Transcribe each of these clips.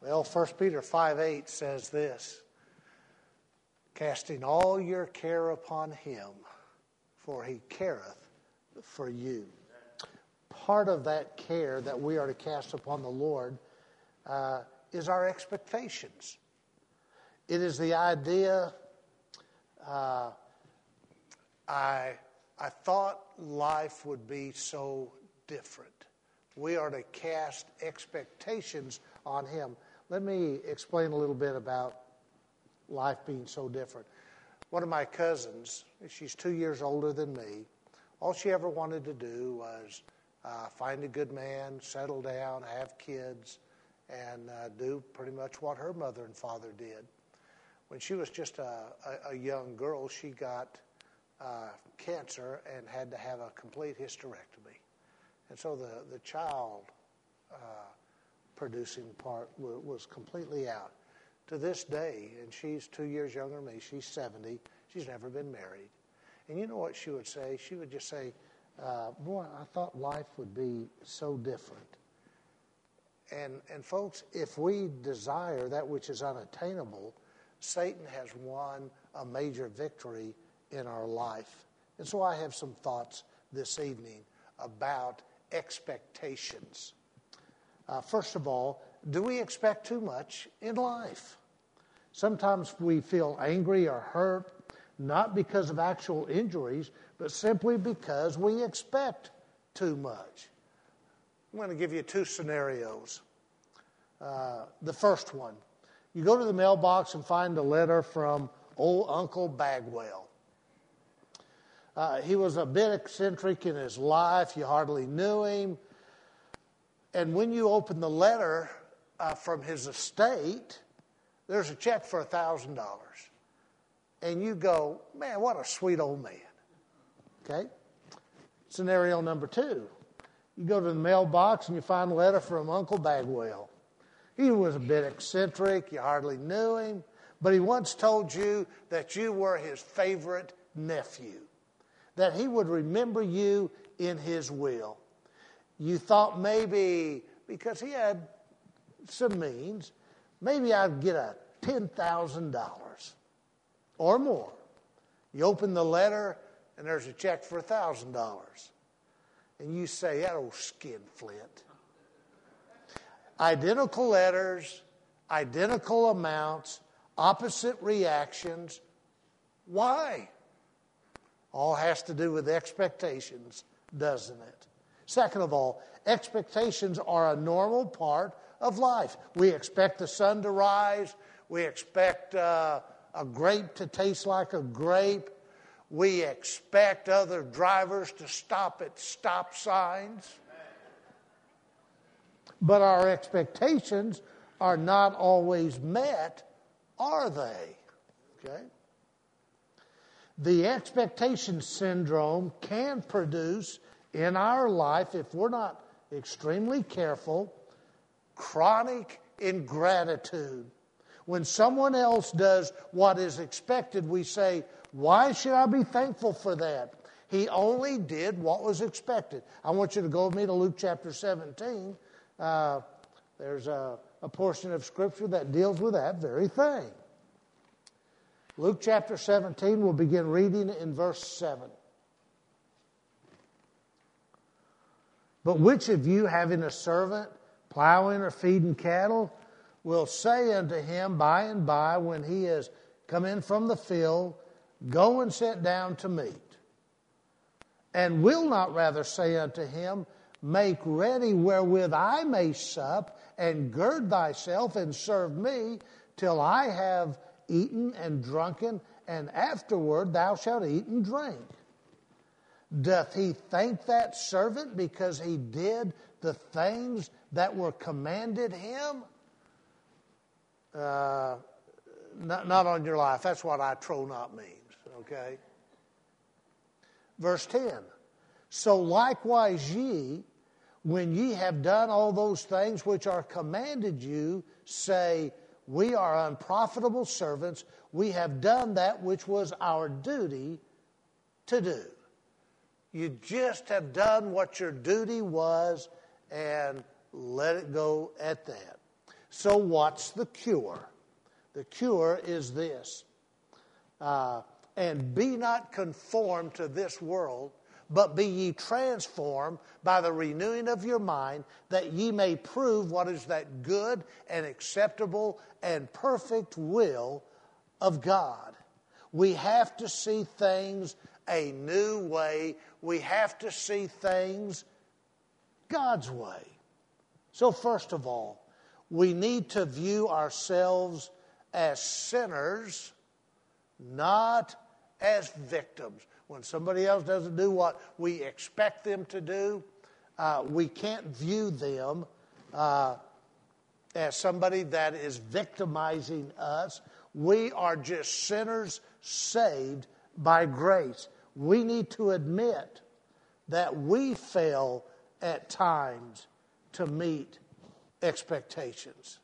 Well, 1 Peter 5:8 says this, casting all your care upon him, for he careth for you. Part of that care that we are to cast upon the Lord is our expectations. It is the idea, I thought life would be so different. We are to cast expectations on him. Let me explain a little bit about life being so different. One of my cousins, she's 2 years older than me, all she ever wanted to do was find a good man, settle down, have kids, and do pretty much what her mother and father did. When she was just a young girl, she got cancer and had to have a complete hysterectomy. And so the child producing part was completely out. To this day, and she's 2 years younger than me, she's 70, she's never been married. And you know what she would say? She would just say, boy, I thought life would be so different. And folks, if we desire that which is unattainable, Satan has won a major victory in our life. And so I have some thoughts this evening about expectations. First of all, do we expect too much in life? Sometimes we feel angry or hurt, not because of actual injuries, but simply because we expect too much. I'm going to give you two scenarios. The first one, you go to the mailbox and find a letter from old Uncle Bagwell. He was a bit eccentric in his life. You hardly knew him. And when you open the letter from his estate, there's a check for $1,000. And you go, man, what a sweet old man. Okay? Scenario number two. You go to the mailbox and you find a letter from Uncle Bagwell. He was a bit eccentric. You hardly knew him. But he once told you that you were his favorite nephew, that he would remember you in his will. You thought maybe, because he had some means, maybe I'd get a $10,000 or more. You open the letter and there's a check for $1,000. And you say, that old skinflint. Identical letters, identical amounts, opposite reactions. Why? All has to do with expectations, doesn't it? Second of all, expectations are a normal part of life. We expect the sun to rise. We expect a grape to taste like a grape. We expect other drivers to stop at stop signs. But our expectations are not always met, are they? Okay? The expectation syndrome can produce in our life, if we're not extremely careful, chronic ingratitude. When someone else does what is expected, we say, why should I be thankful for that? He only did what was expected. I want you to go with me to Luke chapter 17. There's a portion of Scripture that deals with that very thing. Luke chapter 17, we'll begin reading in verse 7. But which of you, having a servant plowing or feeding cattle, will say unto him by and by, when he is come in from the field, go and sit down to meat? And will not rather say unto him, make ready wherewith I may sup, and gird thyself and serve me till I have eaten and drunken, and afterward thou shalt eat and drink? Doth he thank that servant because he did the things that were commanded him? Not on your life. That's what I trow not means. Okay? Verse 10. So likewise ye, when ye have done all those things which are commanded you, say, we are unprofitable servants. We have done that which was our duty to do. You just have done what your duty was and let it go at that. So what's the cure? The cure is this. And be not conformed to this world, but be ye transformed by the renewing of your mind, that ye may prove what is that good and acceptable and perfect will of God. We have to see things a new way. We have to see things God's way. So first of all, we need to view ourselves as sinners, not as victims. When somebody else doesn't do what we expect them to do, we can't view them as somebody that is victimizing us. We are just sinners saved by grace. We need to admit that we fail at times to meet expectations.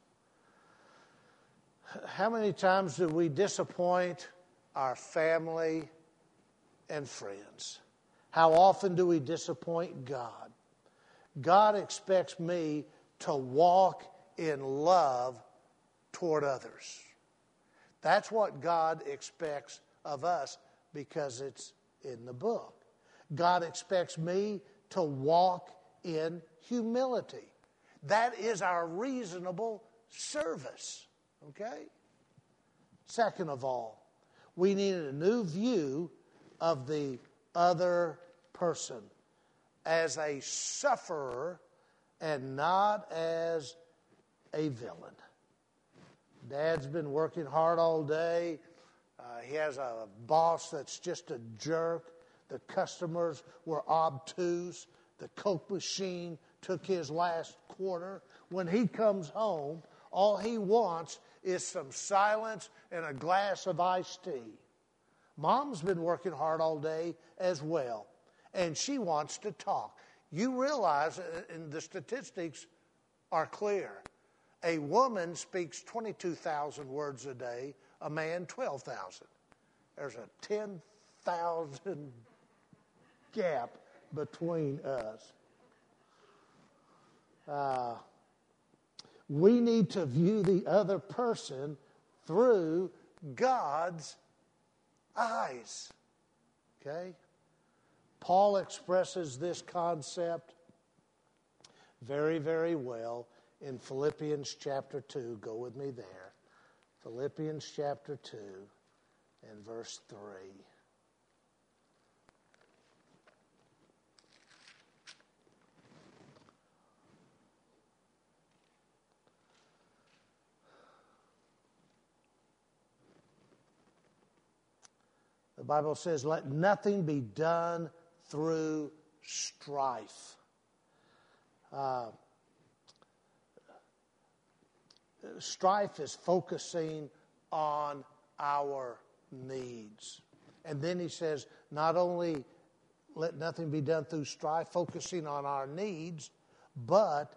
How many times do we disappoint our family and friends? How often do we disappoint God? God expects me to walk in love toward others. That's what God expects of us because it's in the book. God expects me to walk in humility. That is our reasonable service. Okay? Second of all, we need a new view of the other person as a sufferer and not as a villain. Dad's been working hard all day. He has a boss that's just a jerk. The customers were obtuse. The Coke machine took his last quarter. When he comes home, all he wants is some silence and a glass of iced tea. Mom's been working hard all day as well, and she wants to talk. You realize, and the statistics are clear, a woman speaks 22,000 words a day, a man 12,000. There's a 10,000 gap between us. We need to view the other person through God's eyes. Okay? Paul expresses this concept very, very well in Philippians chapter 2. Go with me there. Philippians chapter 2 and verse 3. The Bible says, let nothing be done through strife. Strife is focusing on our needs. And then he says, not only let nothing be done through strife, focusing on our needs, but,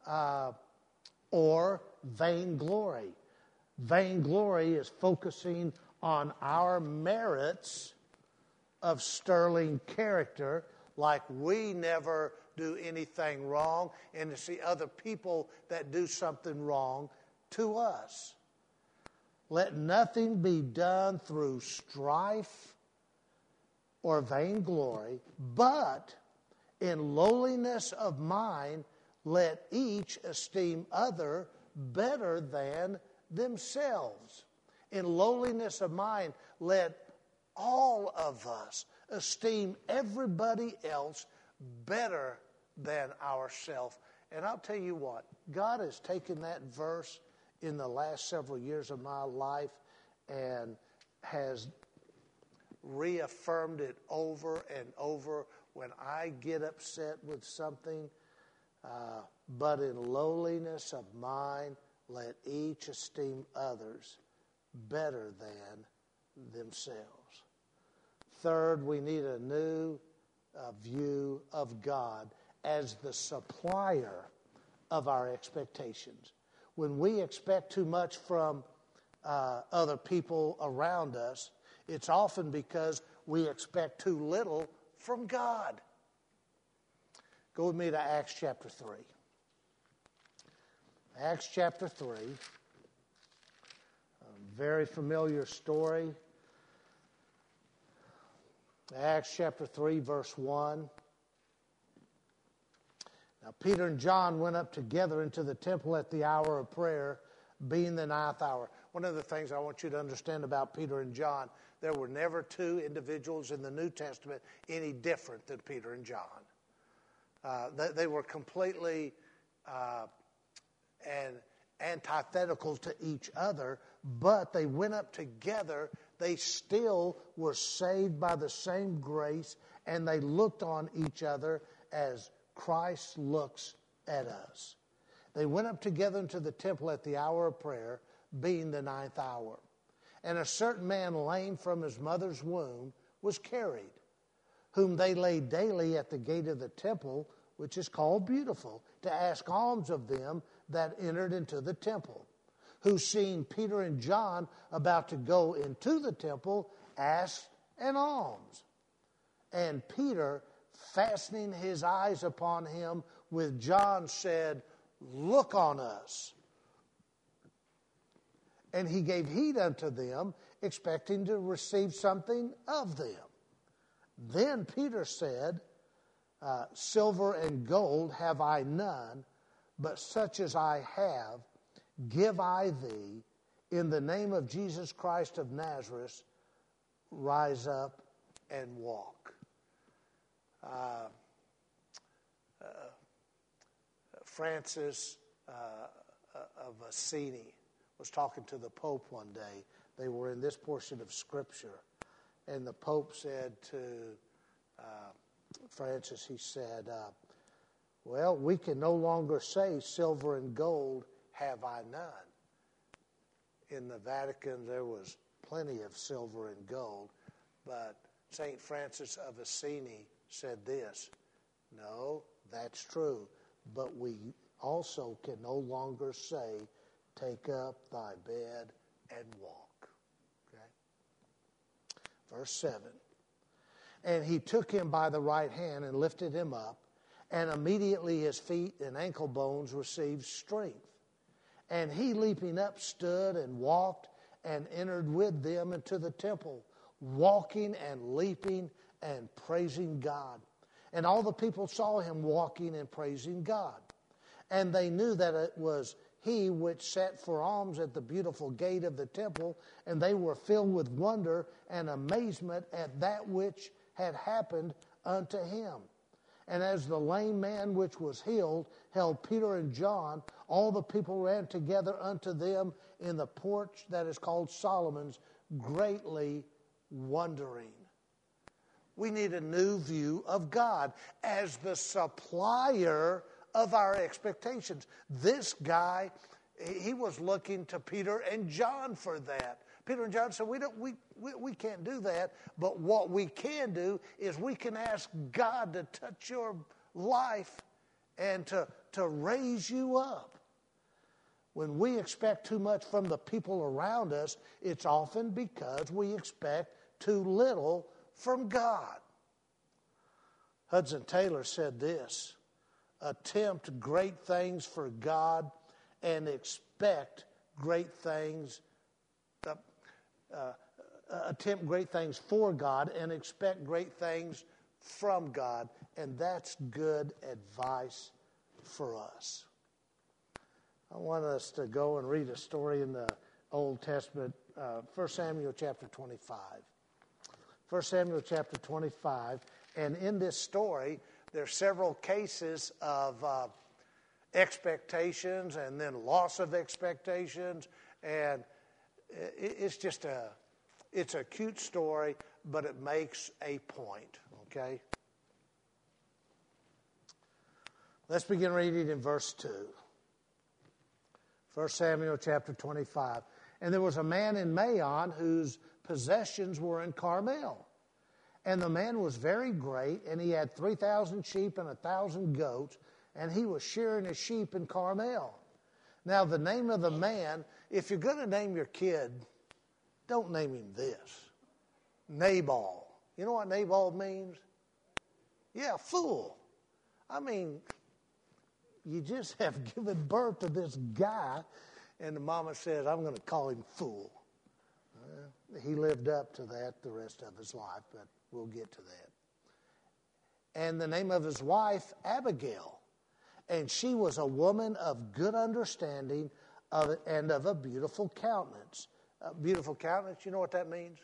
or vainglory. Vainglory is focusing on our merits of sterling character, like we never do anything wrong, and to see other people that do something wrong to us. Let nothing be done through strife or vainglory, but in lowliness of mind, let each esteem other better than themselves. In lowliness of mind, let all of us esteem everybody else better than ourselves. And I'll tell you what, God has taken that verse in the last several years of my life and has reaffirmed it over and over when I get upset with something. But in lowliness of mind, let each esteem others better than themselves. Third, we need a new view of God as the supplier of our expectations. When we expect too much from other people around us, it's often because we expect too little from God. Go with me to Acts chapter 3. Acts chapter 3. A very familiar story. Acts chapter 3, verse 1. Now Peter and John went up together into the temple at the hour of prayer, being the ninth hour. One of the things I want you to understand about Peter and John, there were never two individuals in the New Testament any different than Peter and John. They were completely and antithetical to each other, but they went up together. They still were saved by the same grace, and they looked on each other as Christ looks at us. They went up together into the temple at the hour of prayer, being the ninth hour. And a certain man lame from his mother's womb was carried, whom they laid daily at the gate of the temple, which is called Beautiful, to ask alms of them that entered into the temple, who seeing Peter and John about to go into the temple, asked an alms. And Peter, fastening his eyes upon him with John, said, "Look on us." And he gave heed unto them, expecting to receive something of them. Then Peter said, "Silver and gold have I none, but such as I have, give I thee. In the name of Jesus Christ of Nazareth, rise up and walk." Francis of Assisi was talking to the Pope one day. They were in this portion of Scripture. And the Pope said to Francis, he said, well, we can no longer say silver and gold have I none. In the Vatican, there was plenty of silver and gold, but St. Francis of Assisi said this, no, that's true, but we also can no longer say, take up thy bed and walk. Okay? Verse 7. And he took him by the right hand and lifted him up, and immediately his feet and ankle bones received strength. And he, leaping up, stood and walked and entered with them into the temple, walking and leaping and praising God. And all the people saw him walking and praising God. And they knew that it was he which sat for alms at the beautiful gate of the temple, and they were filled with wonder and amazement at that which had happened unto him. And as the lame man which was healed held Peter and John, all the people ran together unto them in the porch that is called Solomon's, greatly wondering. We need a new view of God as the supplier of our expectations. This guy, he was looking to Peter and John for that. Peter and John said, we can't do that, but what we can do is we can ask God to touch your life and to raise you up. When we expect too much from the people around us, it's often because we expect too little from God. Hudson Taylor said this, attempt great things for God and expect great things. Attempt great things for God and expect great things from God. And that's good advice for us. I want us to go and read a story in the Old Testament, 1 Samuel chapter 25. 1 Samuel chapter 25. And in this story, there are several cases of expectations and then loss of expectations. And it's just it's a cute story, but it makes a point, okay? Let's begin reading in verse 2. 1 Samuel chapter 25. And there was a man in Maon whose possessions were in Carmel. And the man was very great, and he had 3,000 sheep and 1,000 goats, and he was shearing his sheep in Carmel. Now the name of the man, if you're going to name your kid, don't name him this. Nabal. You know what Nabal means? Yeah, fool. I mean, you just have given birth to this guy. And the mama says, I'm going to call him fool. He lived up to that the rest of his life, but we'll get to that. And the name of his wife, Abigail. And she was a woman of good understanding and of a beautiful countenance. Beautiful countenance, you know what that means?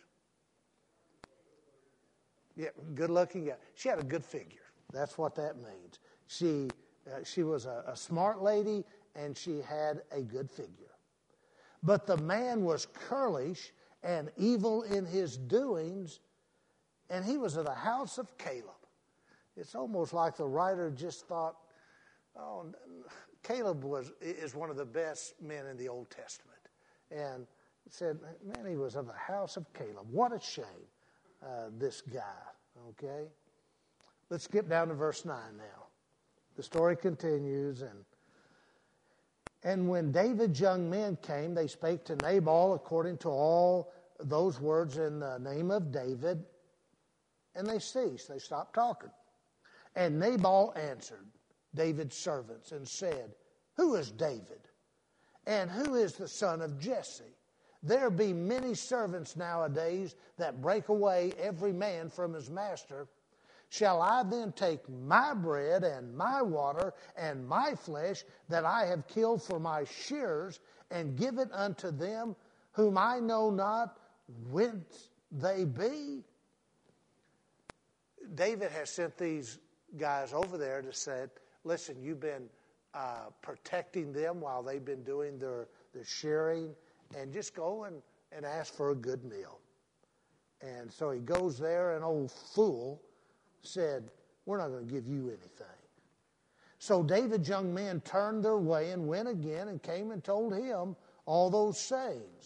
Yeah, good looking. Yeah. She had a good figure. That's what that means. She was a smart lady, and she had a good figure. But the man was churlish and evil in his doings, and he was of the house of Caleb. It's almost like the writer just thought, oh, Caleb is one of the best men in the Old Testament. And said, man, he was of the house of Caleb. What a shame, this guy, okay? Let's skip down to verse 9 now. The story continues, and when David's young men came, they spake to Nabal according to all those words in the name of David, and they ceased. They stopped talking. And Nabal answered David's servants and said, who is David? And who is the son of Jesse? There be many servants nowadays that break away every man from his master. Shall I then take my bread and my water and my flesh that I have killed for my shearers and give it unto them whom I know not whence they be? David has sent these guys over there to say, listen, you've been protecting them while they've been doing their shearing, and just go and ask for a good meal. And so he goes there, and old fool said, we're not going to give you anything. So David's young men turned their way and went again and came and told him all those sayings.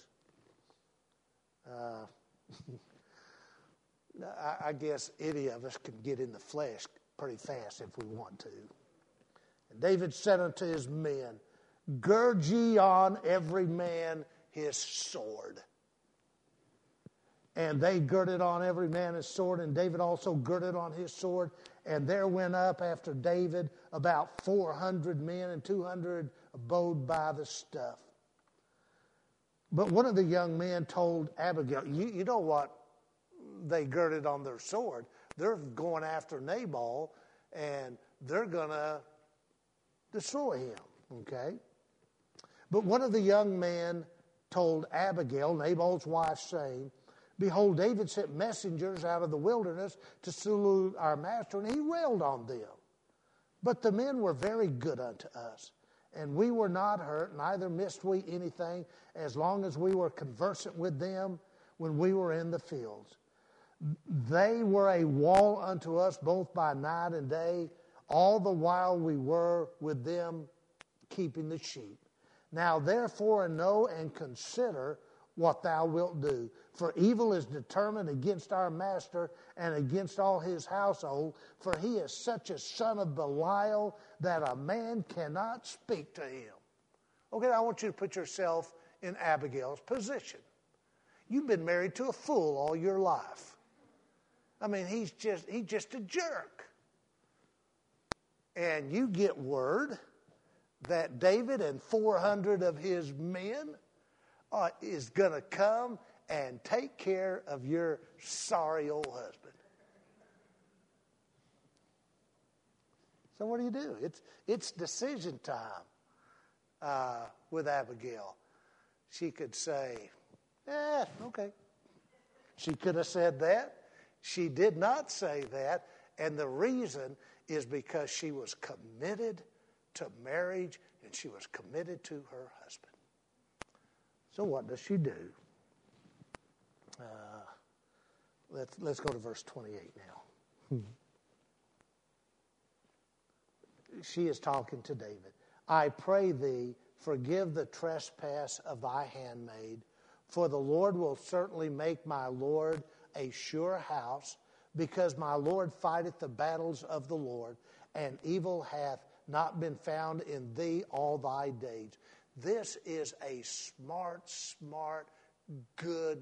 I guess any of us can get in the flesh pretty fast if we want to. And David said unto his men, gird ye on every man his sword. And they girded on every man his sword, and David also girded on his sword. And there went up after David about 400 men, and 200 abode by the stuff. But one of the young men told Abigail, you know what they girded on their sword? They're going after Nabal, and they're going to destroy him, okay? But one of the young men told Abigail, Nabal's wife, saying, behold, David sent messengers out of the wilderness to salute our master, and he railed on them. But the men were very good unto us, and we were not hurt, neither missed we anything, as long as we were conversant with them when we were in the fields. They were a wall unto us both by night and day, all the while we were with them keeping the sheep. Now therefore know and consider what thou wilt do. For evil is determined against our master and against all his household, for he is such a son of Belial that a man cannot speak to him. Okay, I want you to put yourself in Abigail's position. You've been married to a fool all your life. I mean, he's just a jerk. And you get word that David and 400 of his men is going to come and take care of your sorry old husband. So what do? It's decision time with Abigail. She could say, okay. She could have said that. She did not say that. And the reason is because she was committed to marriage and she was committed to her husband. So what does she do? Let's go to verse 28 now. She is talking to David. I pray thee, forgive the trespass of thy handmaid, for the Lord will certainly make my Lord a sure house, because my Lord fighteth the battles of the Lord, and evil hath not been found in thee all thy days. This is a smart, good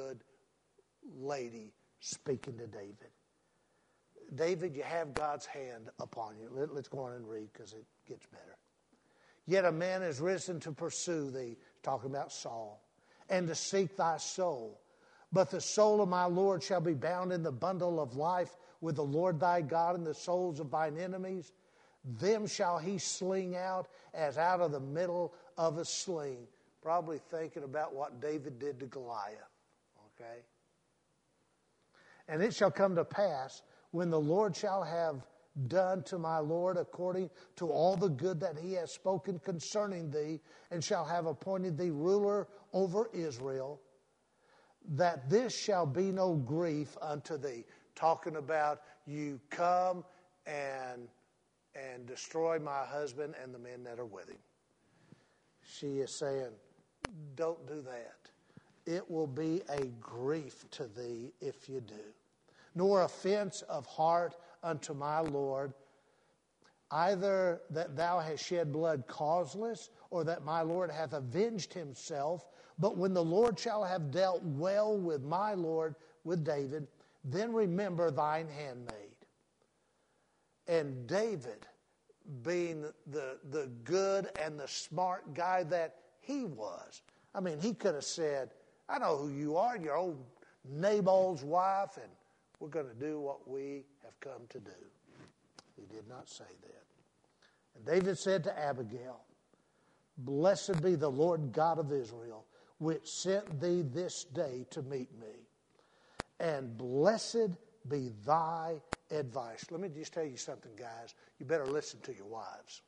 lady speaking to David. David, you have God's hand upon you. Let's go on and read because it gets better. Yet a man is risen to pursue thee, talking about Saul, and to seek thy soul. But the soul of my Lord shall be bound in the bundle of life with the Lord thy God, and the souls of thine enemies. Them shall he sling out as out of the middle of a sling. Probably thinking about what David did to Goliath. Okay? And it shall come to pass, when the Lord shall have done to my Lord according to all the good that he has spoken concerning thee, and shall have appointed thee ruler over Israel, that this shall be no grief unto thee. Talking about you come and destroy my husband and the men that are with him. She is saying, don't do that. It will be a grief to thee if you do. Nor offense of heart unto my Lord, either that thou hast shed blood causeless, or that my Lord hath avenged himself. But when the Lord shall have dealt well with my Lord, with David, then remember thine handmaid. And David, being the good and the smart guy that he was, I mean, he could have said, I know who you are, you're old Nabal's wife, and we're going to do what we have come to do. He did not say that. And David said to Abigail, Blessed be the Lord God of Israel, which sent thee this day to meet me. And blessed be thy advice. Let me just tell you something, guys. You better listen to your wives.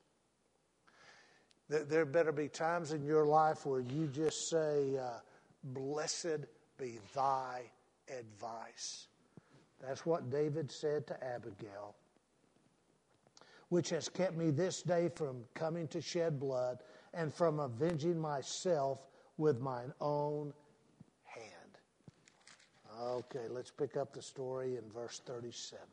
There better be times in your life where you just say, Blessed be thy advice. That's what David said to Abigail, which has kept me this day from coming to shed blood and from avenging myself with mine own hand. Okay, let's pick up the story in verse 37.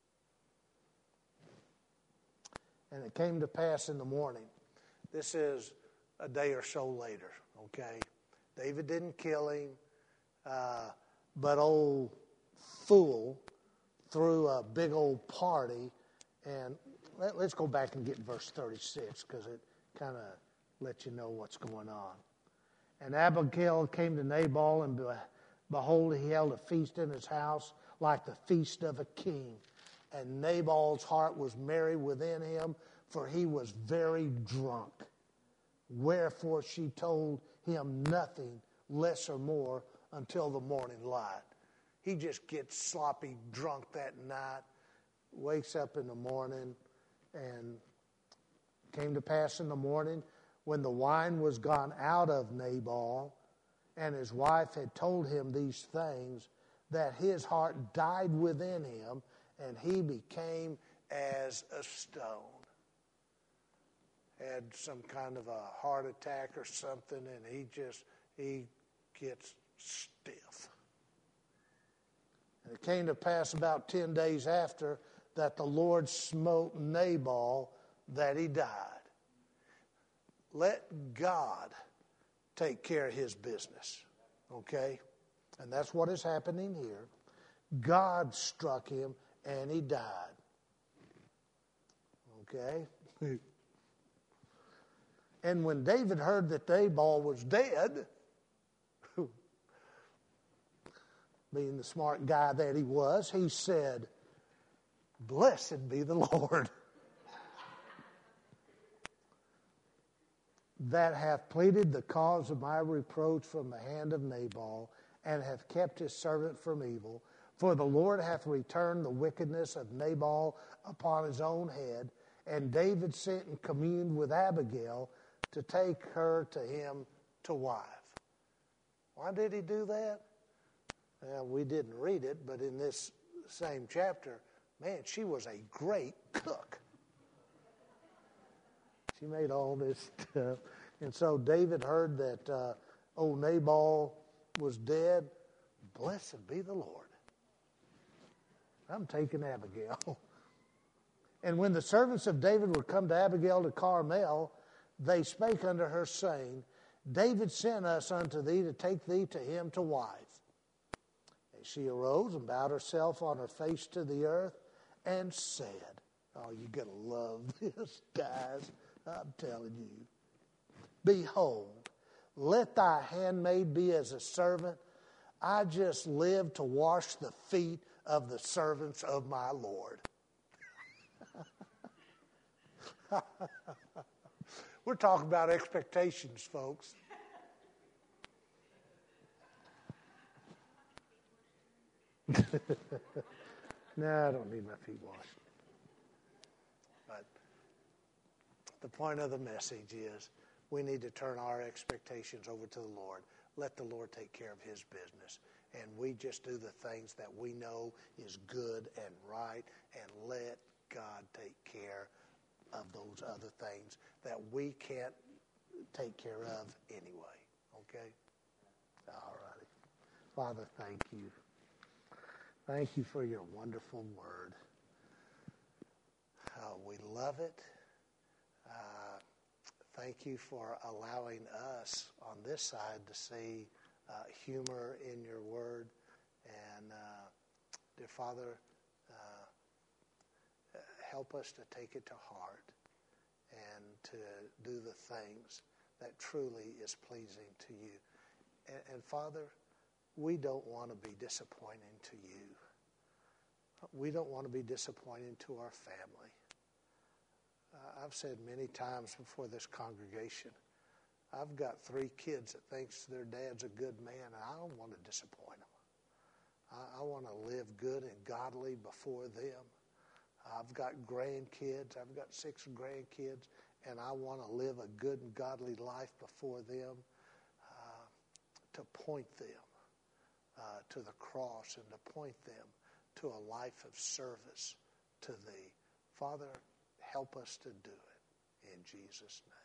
And it came to pass in the morning. This is a day or so later, okay? David didn't kill him, but old fool threw a big old party. And let's go back and get verse 36, because it kind of lets you know what's going on. And Abigail came to Nabal, and behold, he held a feast in his house like the feast of a king. And Nabal's heart was merry within him, for he was very drunk. Wherefore she told him nothing less or more until the morning light. He just gets sloppy drunk that night, wakes up in the morning, and came to pass in the morning when the wine was gone out of Nabal, and his wife had told him these things, that his heart died within him, and he became as a stone. Had some kind of a heart attack or something, and he gets stiff. And it came to pass about 10 days after that the Lord smote Nabal, that he died. Let God take care of his business, okay? And that's what is happening here. God struck him, and he died. Okay? And when David heard that Nabal was dead, being the smart guy that he was, he said, Blessed be the Lord, that hath pleaded the cause of my reproach from the hand of Nabal, and hath kept his servant from evil. For the Lord hath returned the wickedness of Nabal upon his own head. And David sent and communed with Abigail to take her to him to wife. Why did he do that? Well, we didn't read it, but in this same chapter, man, she was a great cook. She made all this stuff. And so David heard that old Nabal was dead. Blessed be the Lord. I'm taking Abigail. And when the servants of David were come to Abigail to Carmel, they spake unto her, saying, David sent us unto thee to take thee to him to wife. And she arose and bowed herself on her face to the earth and said, oh, you're going to love this, guys. I'm telling you. Behold, let thy handmaid be as a servant. I just live to wash the feet of the servants of my Lord. We're talking about expectations, folks. No, I don't need my feet washed. But the point of the message is we need to turn our expectations over to the Lord. Let the Lord take care of his business. And we just do the things that we know is good and right, and let God take care of those other things that we can't take care of anyway. Okay? All righty. Father, thank you. Thank you for your wonderful word. We love it. Thank you for allowing us on this side to see humor in your word. And, dear Father, help us to take it to heart and to do the things that truly is pleasing to you. And Father, we don't want to be disappointing to you. We don't want to be disappointing to our family. I've said many times before this congregation, I've got 3 kids that thinks their dad's a good man, and I don't want to disappoint them. I want to live good and godly before them. I've got grandkids. I've got 6 grandkids, and I want to live a good and godly life before them, to point them to the cross and to point them to a life of service to thee. Father, help us to do it in Jesus' name.